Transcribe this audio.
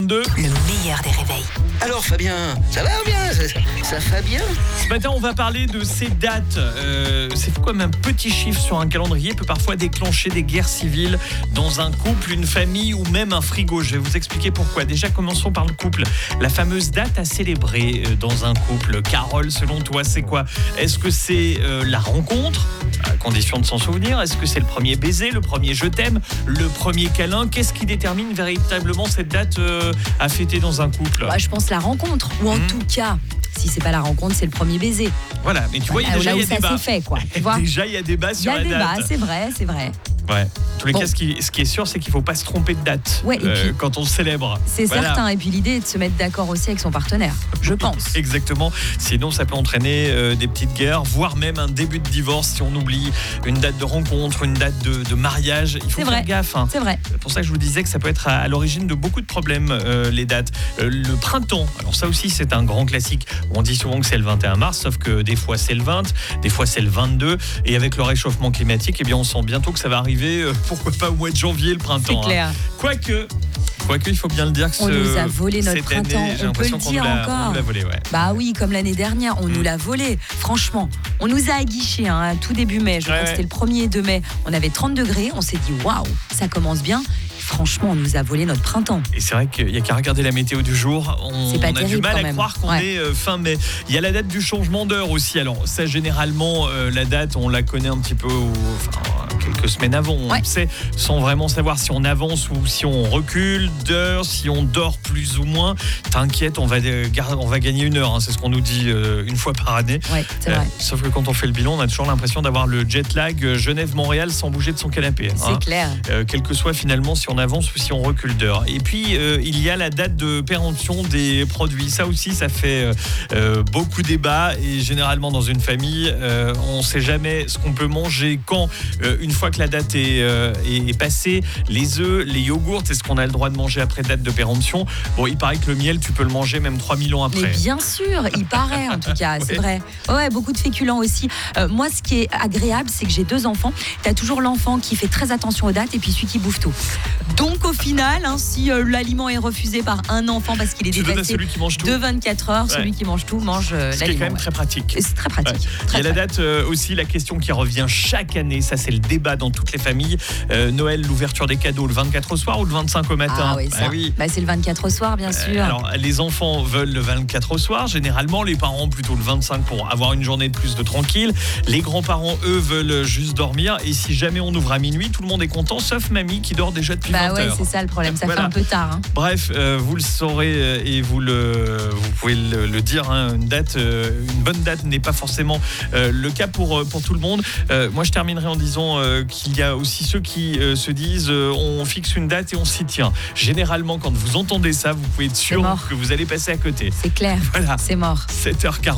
Le meilleur des réveils. Alors Fabien, ça va bien ça Fabien? Ce matin, on va parler de ces dates. C'est fou comme un petit chiffre sur un calendrier peut parfois déclencher des guerres civiles dans un couple, une famille ou même un frigo. Je vais vous expliquer pourquoi. Déjà, commençons par le couple. La fameuse date à célébrer dans un couple. Carole, selon toi, c'est quoi? Est-ce que c'est la rencontre, à condition de s'en souvenir? Est-ce que c'est le premier baiser, le premier je t'aime, le premier câlin? Qu'est-ce qui détermine véritablement cette date à fêter dans un couple? Je pense la rencontre, ou en tout cas, si c'est pas la rencontre, c'est le premier baiser. Voilà, mais tu vois, il y a déjà là où il y a ça débat. s'est fait, quoi. Tu vois, Déjà, il y a débat sur la il y a date. débat, c'est vrai. Ouais. En tous les cas, ce qui est sûr, c'est qu'il ne faut pas se tromper de date Ouais, et puis, quand on célèbre. C'est Voilà. certain. Et puis l'idée est de se mettre d'accord aussi avec son partenaire, je pense. Exactement. Sinon, ça peut entraîner des petites guerres, voire même un début de divorce si on oublie une date de rencontre, une date de mariage. Il faut faire gaffe. C'est vrai. C'est pour ça que je vous disais que ça peut être à l'origine de beaucoup de problèmes, les dates. Le printemps, alors ça aussi, c'est un grand classique. On dit souvent que c'est le 21 mars, sauf que des fois c'est le 20, des fois c'est le 22. Et avec le réchauffement climatique, eh bien, on sent bientôt que ça va arriver, pourquoi pas au mois de janvier, le printemps. C'est clair. Quoique, il faut bien le dire que On nous a volé notre cette printemps, année, j'ai on peut le l'impression qu'on dire nous l'a- encore. on nous l'a volé, ouais. Bah oui, comme l'année dernière, on nous l'a volé. Franchement, on nous a aguichés tout début mai. Je crois que c'était le 1er de mai. On avait 30 degrés. On s'est dit, waouh, ça commence bien. Franchement, on nous a volé notre printemps. Et c'est vrai qu'il n'y a qu'à regarder la météo du jour. On pas a terrible, du mal quand à même. croire qu'on est fin mai. Il y a la date du changement d'heure aussi. Alors ça, généralement, la date, on la connaît un petit peu quelques semaines avant. On le sait, sans vraiment savoir si on avance ou si on recule d'heure, si on dort plus ou moins. T'inquiète, on va gagner une heure. C'est ce qu'on nous dit une fois par année. Ouais, c'est vrai. Sauf que quand on fait le bilan, on a toujours l'impression d'avoir le jet lag Genève-Montréal sans bouger de son canapé. C'est clair. Quel que soit finalement si on avance ou si on recule d'heure. Et puis il y a la date de péremption des produits. Ça aussi, ça fait beaucoup débat, et généralement dans une famille, on ne sait jamais ce qu'on peut manger quand. Une fois que la date est passée, les œufs, les yogourts, est-ce qu'on a le droit de manger après date de péremption? Bon, il paraît que le miel, tu peux le manger même 3000 ans après. Mais bien sûr, il paraît en tout cas, c'est vrai. Ouais, beaucoup de féculents aussi. Moi, ce qui est agréable, c'est que j'ai 2 enfants. Tu as toujours l'enfant qui fait très attention aux dates et puis celui qui bouffe tout. Donc au final, si l'aliment est refusé par un enfant parce qu'il est dépassé de 24 heures, celui qui mange tout mange l'aliment. Ce qui est quand même très pratique. C'est très pratique. Il y a la date aussi, la question qui revient chaque année, ça c'est le débat dans toutes les familles. Noël, l'ouverture des cadeaux le 24 au soir ou le 25 au matin? Ah oui, ça. C'est le 24 au soir, bien sûr. Alors les enfants veulent le 24 au soir, généralement les parents plutôt le 25 pour avoir une journée de plus de tranquille. Les grands-parents, eux, veulent juste dormir, et si jamais on ouvre à minuit, tout le monde est content, sauf mamie qui dort déjà depuis 20 heures. C'est ça le problème, ça fait un peu tard. Bref, vous le saurez et vous pouvez le dire, une bonne date n'est pas forcément le cas pour tout le monde. Moi, je terminerai en disant qu'il y a aussi ceux qui se disent on fixe une date et on s'y tient. Généralement, quand vous entendez ça, vous pouvez être sûr que vous allez passer à côté. C'est clair, voilà. C'est mort. 7h40.